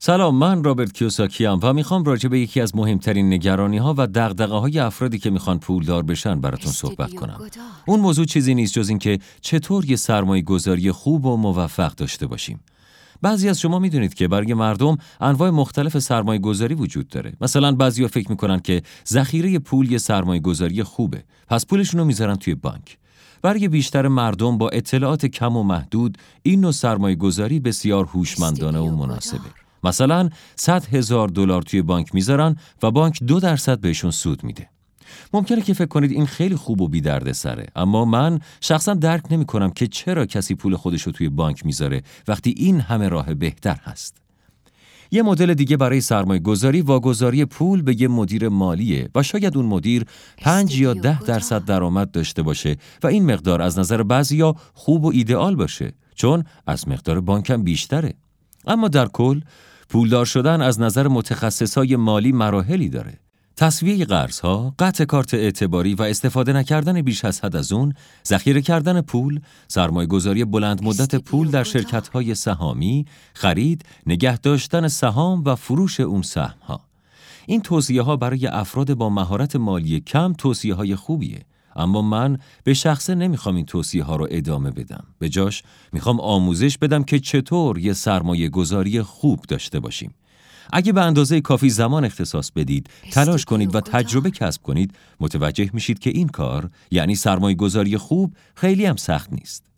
سلام، من رابرت کیوساکی ام و میخوام راجع به یکی از مهمترین نگرانی‌ها و دغدغه‌های افرادی که میخوان پولدار بشن براتون صحبت کنم. اون موضوع چیزی نیست جز این که چطور یه سرمایه‌گذاری خوب و موفق داشته باشیم. بعضی از شما میدونید که برای مردم انواع مختلف سرمایه‌گذاری وجود داره. مثلا بعضیا فکر میکنن که ذخیره پول یه سرمایه‌گذاری خوبه، پس پولشون رو میذارن توی بانک. برای بیشتر مردم با اطلاعات کم و محدود، این نوع سرمایه‌گذاری بسیار هوشمندانه و مناسبه. مثلا $100,000 توی بانک میذارن و بانک 2% بهشون سود میده. ممکنه که فکر کنید این خیلی خوب و بی درد سره، اما من شخصا درک نمی کنم که چرا کسی پول خودشو توی بانک میذاره وقتی این همه راه بهتر هست. یه مدل دیگه برای سرمایه گذاری واگذاری پول به یه مدیر مالیه و شاید اون مدیر 5 یا 10% درآمد داشته باشه و این مقدار از نظر بعضیا خوب و ایدئال باشه، چون از مقدار بانکم بیشتره. اما در کل پولدار شدن از نظر متخصصای مالی مراحلی داره. تسویه قرض‌ها، قطع کارت اعتباری و استفاده نکردن بیش از حد از اون، ذخیره کردن پول، سرمایه‌گذاری بلند مدت پول در شرکت‌های سهامی، خرید، نگه داشتن سهام و فروش اون سهم‌ها. این توصیه‌ها برای افراد با مهارت مالی کم توصیه‌های خوبیه، اما من به شخصه نمیخوام این توصیه‌ها رو ادامه بدم. به جاش میخوام آموزش بدم که چطور یه سرمایه‌گذاری خوب داشته باشیم. اگه به اندازه کافی زمان اختصاص بدید، تلاش کنید و تجربه کسب کنید، متوجه میشید که این کار، یعنی سرمایه‌گذاری خوب، خیلی هم سخت نیست.